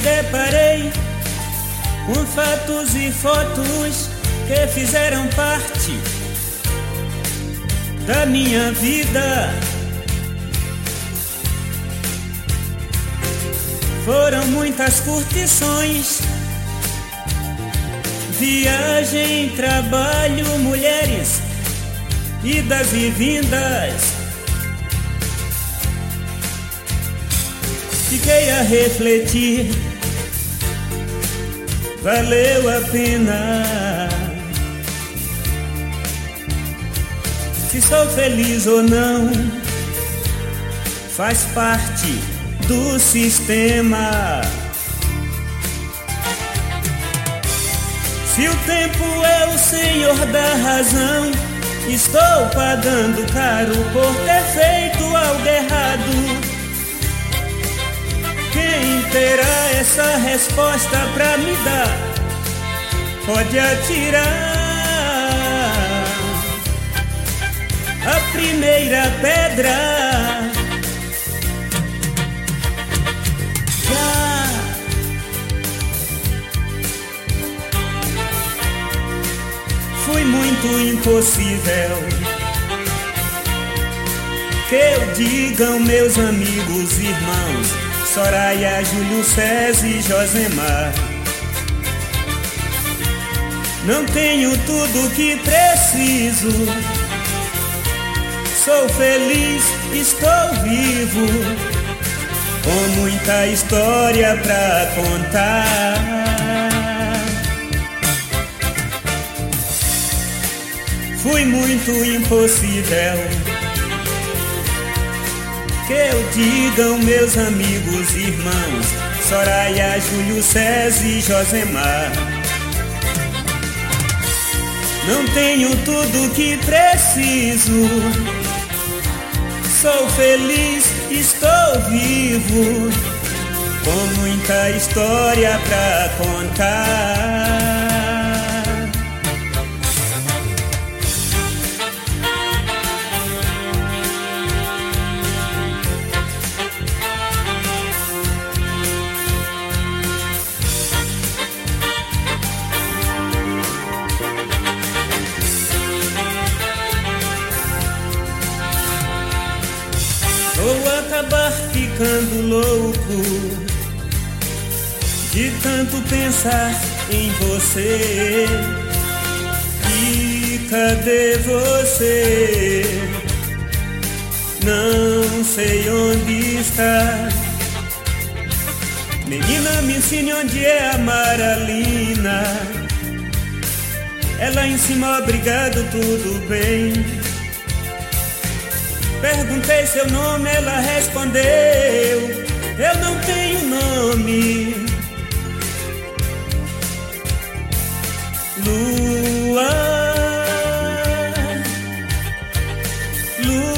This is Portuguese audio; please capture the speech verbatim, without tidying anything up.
deparei com fatos e fotos que fizeram parte da minha vida. Foram muitas curtições, viagem, trabalho, mulheres, idas e vindas. Fiquei a refletir, valeu a pena. Se sou feliz ou não, faz parte do sistema. Se o tempo é o senhor da razão, estou pagando caro por ter feito algo errado. Quem terá essa resposta pra me dar, pode atirar a primeira pedra. Já fui muito impossível que eu digam meus amigos, irmãos Soraya, Júlio César e Josemar. Não tenho tudo que preciso, sou feliz, estou vivo, com muita história pra contar. Fui muito impossível que eu digam meus amigos, irmãos Soraya, Júlio César e Josemar. Não tenho tudo que preciso, sou feliz, estou vivo, com muita história pra contar. Vou acabar ficando louco de tanto pensar em você. E cadê você? Não sei onde está. Menina, me ensine onde é a Maralina. Ela em cima, obrigado, tudo bem. Perguntei seu nome, ela respondeu: eu não tenho nome. Lua, lua.